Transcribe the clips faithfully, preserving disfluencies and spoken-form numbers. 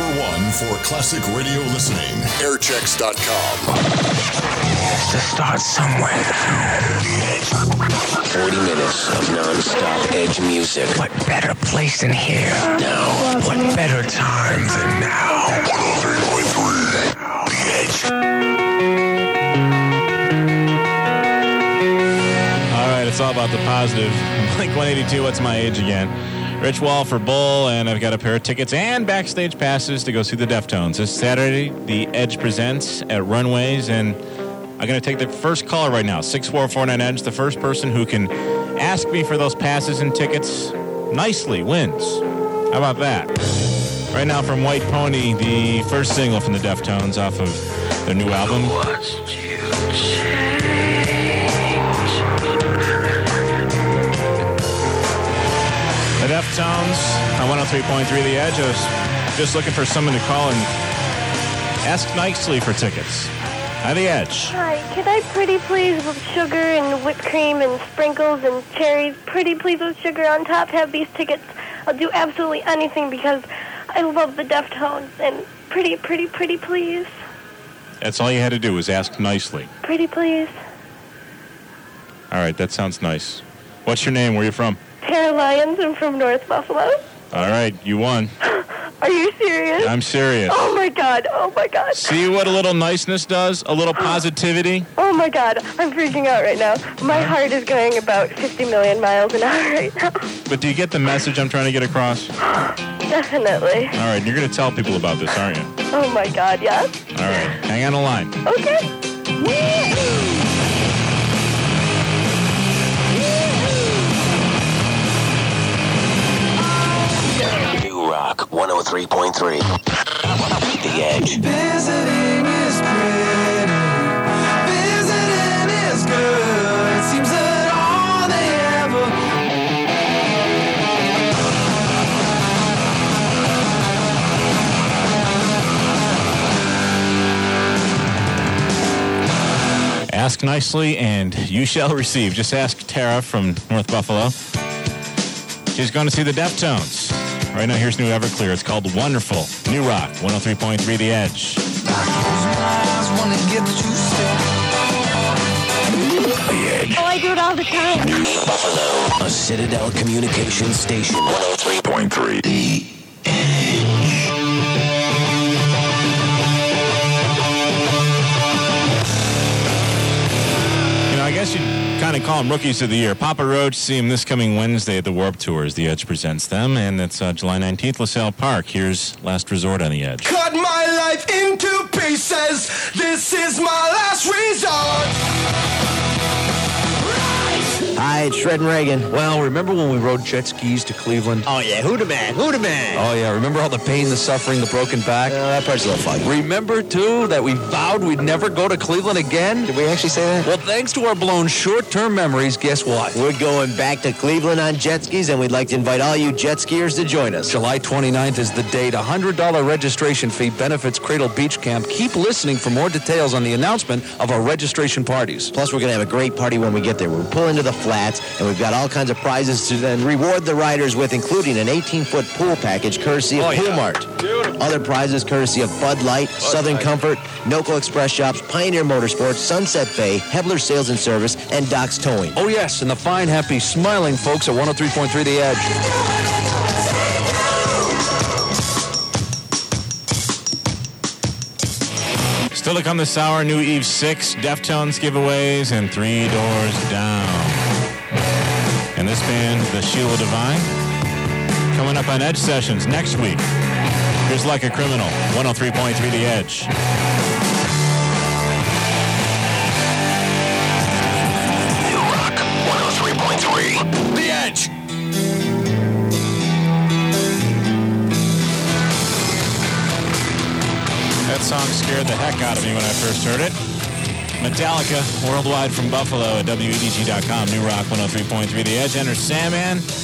one for classic radio listening. airchecks dot com. To start somewhere. forty minutes of non-stop Edge music. What better place than here? Now. What better time than now? one oh three point three. The Edge. All right, it's all about the positive. Blink one eighty-two, what's my age again? Rich Wall for Bull, and I've got a pair of tickets and backstage passes to go see the Deftones. This Saturday, the Edge presents at Runways, and I'm going to take the first caller right now, six four four nine EDGE. The first person who can ask me for those passes and tickets nicely wins. How about that? Right now from White Pony, the first single from the Deftones off of their new album. The Deftones on one oh three point three The Edge. I was just looking for someone to call and ask nicely for tickets. Hi, The Edge. Hi, can I pretty please with sugar and whipped cream and sprinkles and cherries, pretty please with sugar on top, have these tickets? I'll do absolutely anything because I love the Deftones, and pretty, pretty, pretty please. That's all you had to do was ask nicely. Pretty please. All right, that sounds nice. What's your name? Where are you from? Tara Lyons, I'm from North Buffalo. All right, you won. Are you serious? I'm serious. Oh, my God. Oh, my God. See what a little niceness does? A little positivity? Oh, my God. I'm freaking out right now. My heart is going about fifty million miles an hour right now. But do you get the message I'm trying to get across? Definitely. All right, you're going to tell people about this, aren't you? Oh, my God, yes? All right, hang on the line. Okay. New Rock one oh three point three. The Edge. Visiting is pretty. Visiting is good. It seems that all they ever. Ask nicely and you shall receive. Just ask Tara from North Buffalo. She's going to see the Deftones. Right now, here's new Everclear. It's called Wonderful. New Rock, one oh three point three The Edge. The Edge. Oh, I do it all the time. New Buffalo, a Citadel Communications station. one oh three point three The You know, I guess you'd kind of call them Rookies of the Year. Papa Roach, see him this coming Wednesday at the Warped Tour as The Edge presents them, and it's uh, July nineteenth, LaSalle Park. Here's Last Resort on The Edge. cut my life into pieces. This is my last resort. Hi, it's Shred and Reagan. Well, remember when we rode jet skis to Cleveland? Oh, yeah, who the man? Who the man? Oh, yeah, remember all the pain, the suffering, the broken back? Uh, that part's a little fun. Remember, too, that we vowed we'd never go to Cleveland again? Did we actually say that? Well, thanks to our blown short-term memories, guess what? We're going back to Cleveland on jet skis, and we'd like to invite all you jet skiers to join us. July twenty-ninth is the date. A one hundred dollars registration fee benefits Cradle Beach Camp. Keep listening for more details on the announcement of our registration parties. Plus, we're going to have a great party when we get there. We'll pull into the flats, and we've got all kinds of prizes to then reward the riders with, including an eighteen-foot pool package courtesy of Oh, yeah. Pool Mart. Beautiful. Other prizes courtesy of Bud Light, Southern Light. Comfort, Noco Express Shops, Pioneer Motorsports, Sunset Bay, Hebler Sales and Service, and Doc's Towing. Oh, yes, and the fine, happy, smiling folks at one oh three point three The Edge. Still to come this hour, New Eve six, Deftones giveaways, and Three Doors Down. And this band, the Sheila Divine, coming up on Edge Sessions next week. Here's Like a Criminal, one oh three point three The Edge. New Rock one oh three point three The Edge. That song scared the heck out of me when I first heard it. Metallica, worldwide from Buffalo at W E D G dot com. New Rock one oh three point three The Edge. Enter Sandman.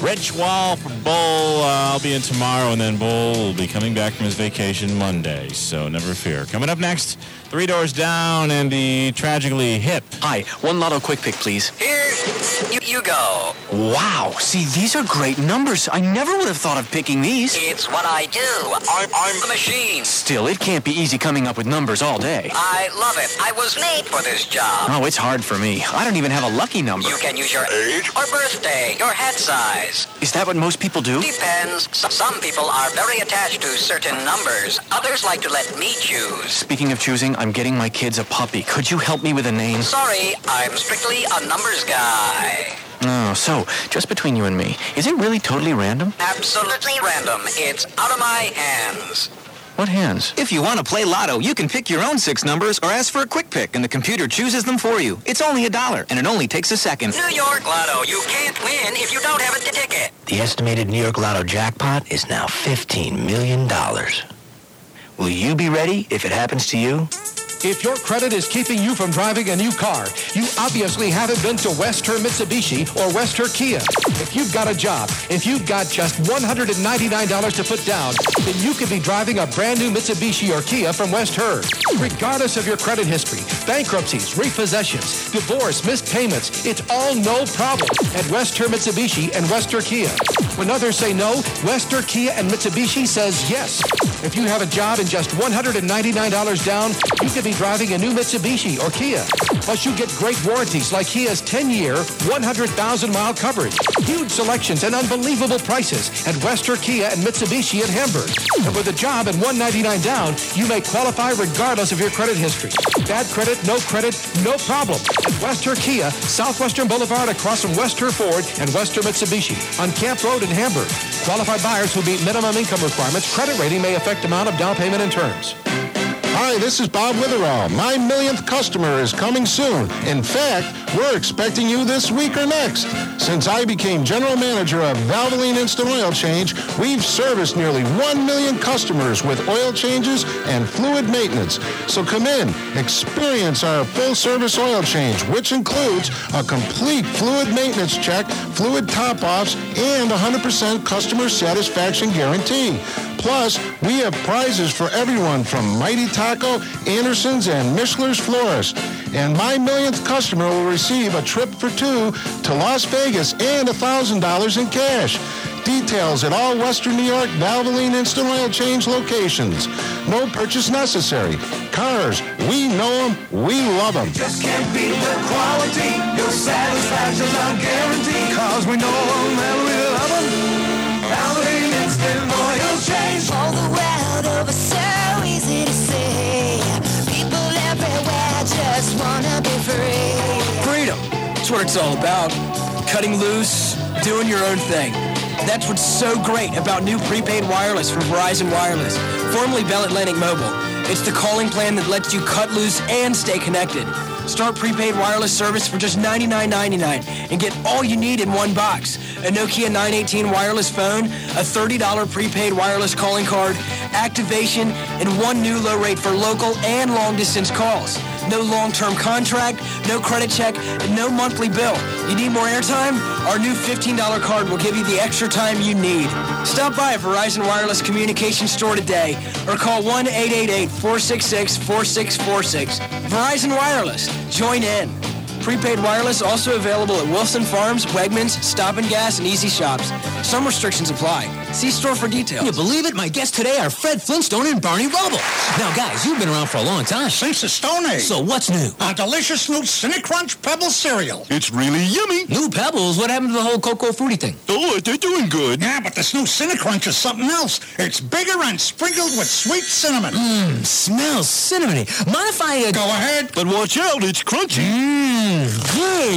Rich Wall for Bull. Uh, I'll be in tomorrow, and then Bull will be coming back from his vacation Monday, so never fear. Coming up next, Three Doors Down and the Tragically Hip. Hi, one lotto quick pick, please. Here you, you go. Wow, see, these are great numbers. I never would have thought of picking these. It's what I do. I'm, I'm a machine. Still, it can't be easy coming up with numbers all day. I love it. I was made for this job. Oh, it's hard for me. I don't even have a lucky number. You can use your age or birthday, your head size. Is that what most people do? Depends. S- some people are very attached to certain numbers. Others like to let me choose. Speaking of choosing, I'm getting my kids a puppy. Could you help me with a name? Sorry, I'm strictly a numbers guy. Oh, so, just between you and me, is it really totally random? Absolutely random. It's out of my hands. What hands? If you want to play Lotto, you can pick your own six numbers or ask for a quick pick, and the computer chooses them for you. It's only a dollar, and it only takes a second. New York Lotto, you can't win if you don't have a t- ticket. The estimated New York Lotto jackpot is now fifteen million dollars. Will you be ready if it happens to you? If your credit is keeping you from driving a new car, you obviously haven't been to West-Her Mitsubishi or West-Her Kia. If you've got a job, if you've got just one hundred ninety-nine dollars to put down, then you could be driving a brand new Mitsubishi or Kia from West-Her. Regardless of your credit history, bankruptcies, repossessions, divorce, missed payments, it's all no problem at West-Her Mitsubishi and West-Her Kia. When others say no, West-Her Kia and Mitsubishi says yes. If you have a job and just one hundred ninety-nine dollars down, you could be driving a new Mitsubishi or Kia. Plus, you get great warranties like Kia's ten-year, one hundred thousand mile coverage. Huge selections and unbelievable prices at West-Her Kia and Mitsubishi in Hamburg. And with a job and one hundred ninety-nine dollars down, you may qualify regardless of your credit history. Bad credit, no credit, no problem. At West-Her Kia, Southwestern Boulevard across from West-Her Ford and West-Her Mitsubishi on Camp Road in Hamburg. Qualified buyers who meet minimum income requirements, credit rating may affect amount of down payment and terms. Hi, this is Bob Witherall. My millionth customer is coming soon. In fact, we're expecting you this week or next. Since I became general manager of Valvoline Instant Oil Change, we've serviced nearly one million customers with oil changes and fluid maintenance. So come in, experience our full-service oil change, which includes a complete fluid maintenance check, fluid top-offs, and one hundred percent customer satisfaction guarantee. Plus, we have prizes for everyone from Mighty Taco, Anderson's, and Mishler's Florist. And my millionth customer will receive a trip for two to Las Vegas and one thousand dollars in cash. Details at all Western New York Valvoline Instant Oil Change locations. No purchase necessary. Cars, we know them, we love them. Just can't beat the quality. Your satisfaction's our guarantee. Cause we know them and we love them. Valvoline Instant Oil Change. All the world over, so easy to see. People everywhere just wanna be free. Freedom. That's what it's all about. Cutting loose, doing your own thing. That's what's so great about new prepaid wireless from Verizon Wireless, formerly Bell Atlantic Mobile. It's the calling plan that lets you cut loose and stay connected. Start prepaid wireless service for just ninety-nine ninety-nine and get all you need in one box. A Nokia nine eighteen wireless phone, a thirty dollars prepaid wireless calling card, activation, and one new low rate for local and long-distance calls. No long-term contract, no credit check, and no monthly bill. You need more airtime? Our new fifteen dollars card will give you the extra time you need. Stop by a Verizon Wireless Communications store today or call one eight eight eight, four six six, four six four six. Verizon Wireless. Join in. Prepaid wireless also available at Wilson Farms, Wegmans, Stop and Gas, and Easy Shops. Some restrictions apply. See store for details. Can you believe it? My guests today are Fred Flintstone and Barney Rubble. Now, guys, you've been around for a long time. Since the Stone Age. So what's new? Our delicious new Cinnacrunch Pebbles cereal. It's really yummy. New Pebbles? What happened to the whole Cocoa Fruity thing? Oh, they're doing good. Yeah, but this new Cinnacrunch is something else. It's bigger and sprinkled with sweet cinnamon. Mmm, smells cinnamony. Mind if I... Uh... Go ahead. But watch out, it's crunchy. Mmm, good.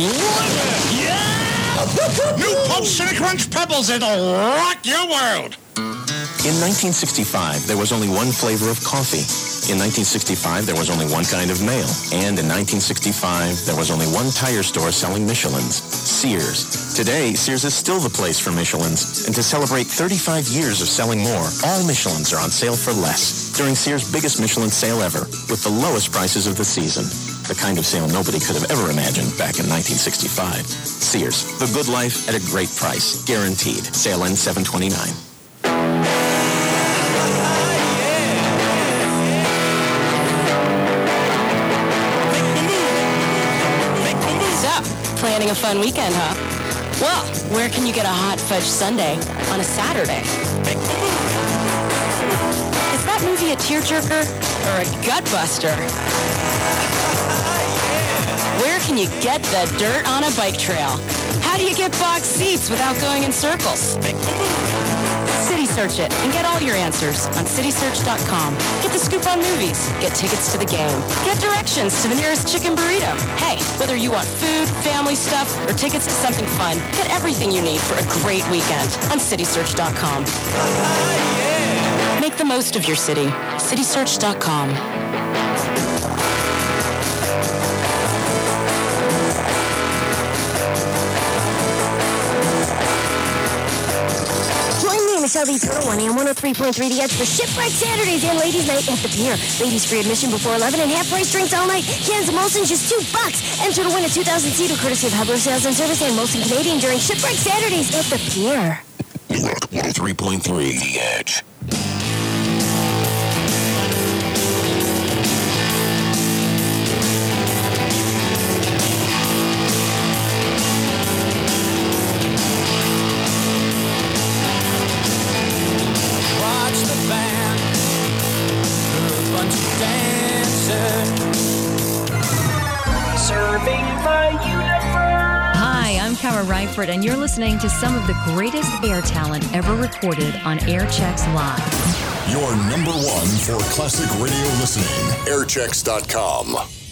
Yeah! New Pulse Cinnacrunch Pebbles, it'll rock your world. In nineteen sixty-five, there was only one flavor of coffee. In nineteen sixty-five, there was only one kind of mail. And in nineteen sixty-five, there was only one tire store selling Michelins, Sears. Today, Sears is still the place for Michelins. And to celebrate thirty-five years of selling more, all Michelins are on sale for less during Sears' biggest Michelin sale ever, with the lowest prices of the season. The kind of sale nobody could have ever imagined back in nineteen sixty-five. Sears, the good life at a great price. Guaranteed. Sale ends seven twenty-nine. So, planning a fun weekend, huh? Well, where can you get a hot fudge sundae on a Saturday? Is that movie a tearjerker or a gutbuster? Where can you get the dirt on a bike trail? How do you get box seats without going in circles? City Search it and get all your answers on city search dot com. Get the scoop on movies. Get tickets to the game. Get directions to the nearest chicken burrito. Hey, whether you want food, family stuff, or tickets to something fun, get everything you need for a great weekend on city search dot com. Make the most of your city. city search dot com. Michelle V. one A M one oh three point three The Edge for Shipwreck Saturdays and Ladies Night at the Pier. Ladies free admission before eleven and half price drinks all night. Cans of Molson just two bucks. Enter to win a two thousand seater courtesy of Hubler Sales and Service and Molson Canadian during Shipwreck Saturdays at the Pier. New Rock one oh three point three The Edge. Hi, I'm Kara Reifert, and you're listening to some of the greatest air talent ever recorded on Airchecks Live. Your number one for classic radio listening. airchecks dot com.